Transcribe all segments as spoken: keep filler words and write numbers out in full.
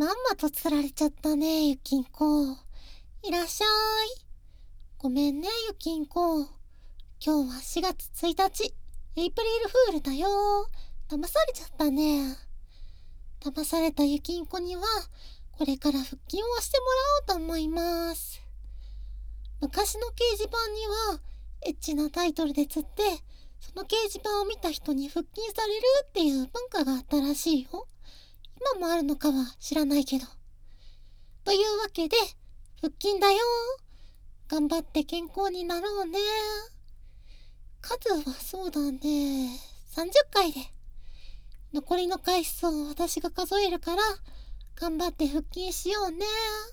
まんまと釣られちゃったね、ゆきんこ。いらっしゃい。ごめんね、ゆきんこ。今日はしがつついたち、エイプリルフールだよ。騙されちゃったね。騙されたゆきんこには、これから腹筋をしてもらおうと思います。昔の掲示板には、エッチなタイトルで釣って、その掲示板を見た人に腹筋されるっていう文化があったらしいよ。今もあるのかは知らないけど。というわけで、腹筋だよ。頑張って健康になろうね。数はそうだね。さんじゅっかいで。残りの回数を私が数えるから、頑張って腹筋しようね。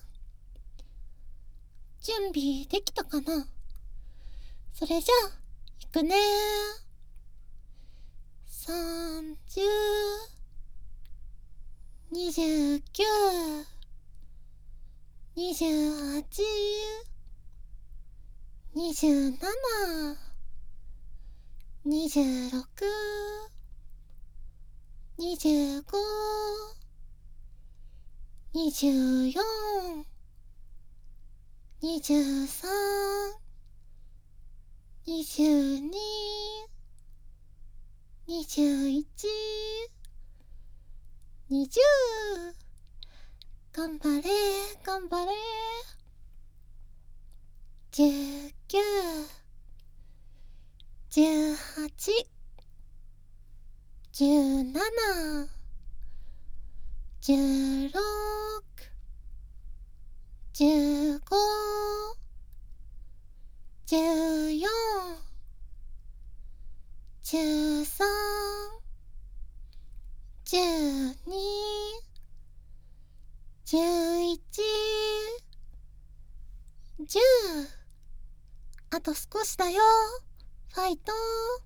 準備できたかな？それじゃあ、いくね。さんじゅう、にじゅうきゅう、にじゅうはち、にじゅうなな、にじゅうろく、にじゅうご、にじゅうよん、にじゅうさん、にじゅうに、にじゅういち、にじゅう。頑張れ、頑張れ。じゅうきゅう、じゅうはち、じゅうなな、じゅうろく、じゅうご、じゅうよん、じゅうさん、じゅうに、じゅういち、じゅう。あと少しだよ。ファイト。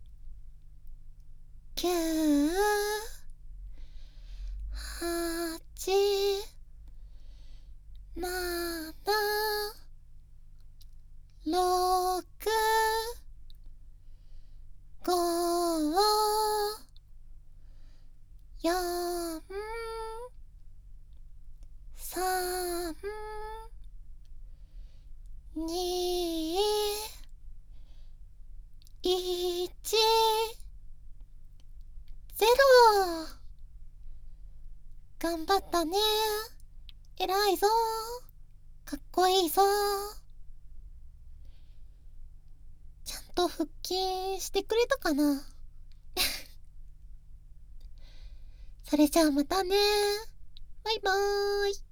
きゅう、はち、なな、ろく、ご、よん、さん、に、いち、ゼロ。頑張ったね。偉いぞ。かっこいいぞ。ちゃんと腹筋してくれたかな？それじゃあまたね。バイバーイ。